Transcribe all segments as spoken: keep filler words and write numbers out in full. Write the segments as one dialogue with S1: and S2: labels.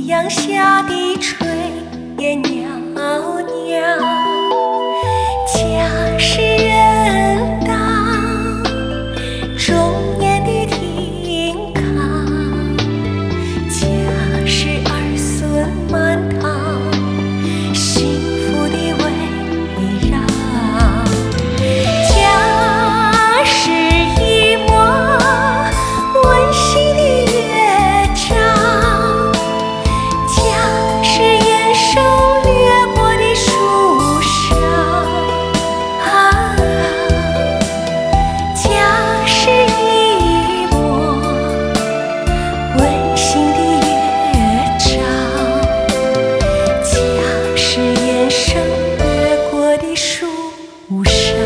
S1: 阳下的炊烟袅袅，家是人道，中年的亭康，家是儿孙满堂，幸福的围绕。家是一抹温馨的乐章，家是眼手掠过的树梢，啊，家是一抹温馨的乐章，家是眼手掠过的树梢。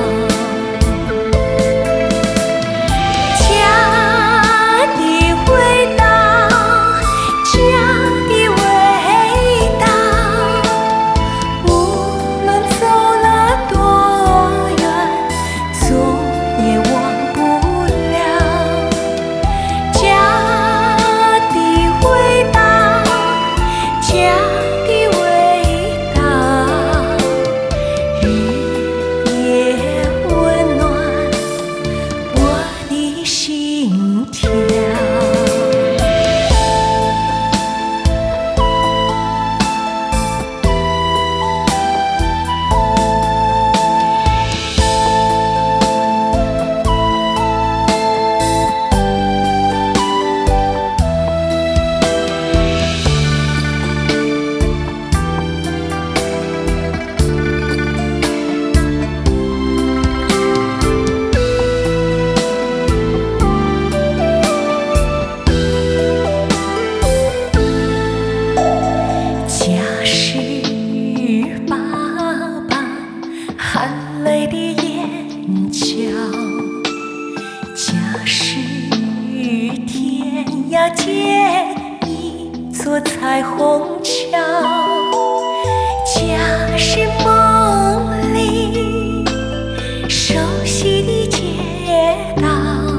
S1: 含泪的眼角，家是天涯间一座彩虹桥，家是梦里熟悉的街道，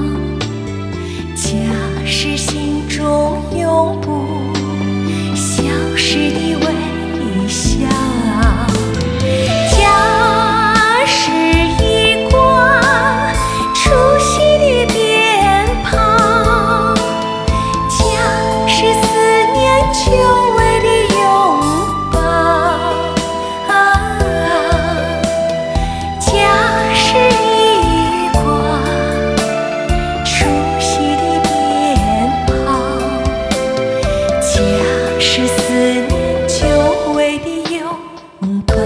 S1: 家是心中永不消失的微笑。久违的拥抱，啊，家是一挂熟悉的鞭炮，家是思念久违的拥抱。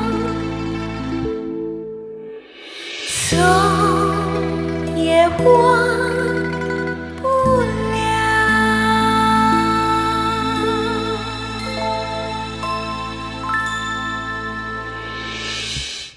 S1: 总也忘